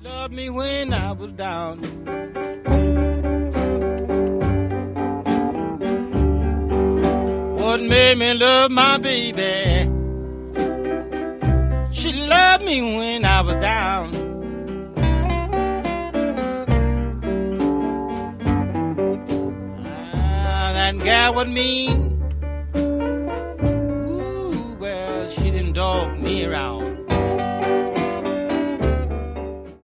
Loved me when I was down. What made me love my baby? She loved me when I was down. That gal was mean.